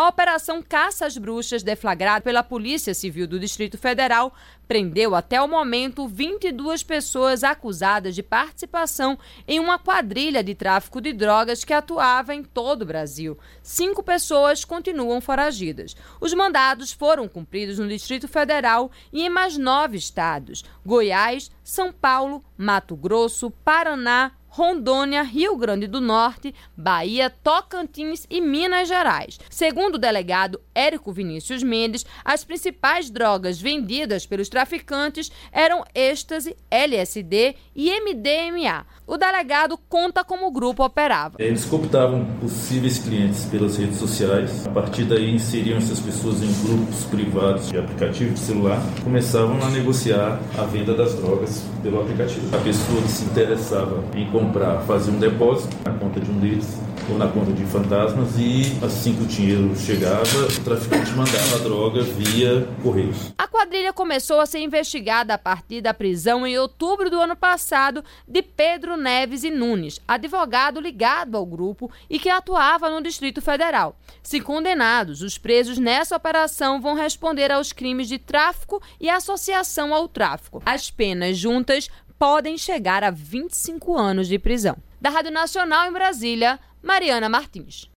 A Operação Caça às Bruxas, deflagrada pela Polícia Civil do Distrito Federal, prendeu até o momento 22 pessoas acusadas de participação em uma quadrilha de tráfico de drogas que atuava em todo o Brasil. 5 pessoas continuam foragidas. Os mandados foram cumpridos no Distrito Federal e em mais 9 estados: Goiás, São Paulo, Mato Grosso, Paraná, Rondônia, Rio Grande do Norte, Bahia, Tocantins e Minas Gerais. Segundo o delegado Érico Vinícius Mendes, as principais drogas vendidas pelos traficantes eram êxtase, LSD e MDMA. O delegado conta como o grupo operava. Eles cooptavam possíveis clientes pelas redes sociais. A partir daí, inseriam essas pessoas em grupos privados de aplicativo de celular. Começavam a negociar a venda das drogas pelo aplicativo. A pessoa que se interessava em comprar fazia um depósito na conta de um deles ou na conta de fantasmas e assim que o dinheiro chegava, o traficante mandava a droga via correios. A quadrilha começou a ser investigada a partir da prisão em outubro do ano passado de Pedro Neves e Nunes, advogado ligado ao grupo e que atuava no Distrito Federal. Se condenados, os presos nessa operação vão responder aos crimes de tráfico e associação ao tráfico. As penas juntas podem chegar a 25 anos de prisão. Da Rádio Nacional em Brasília, Mariana Martins.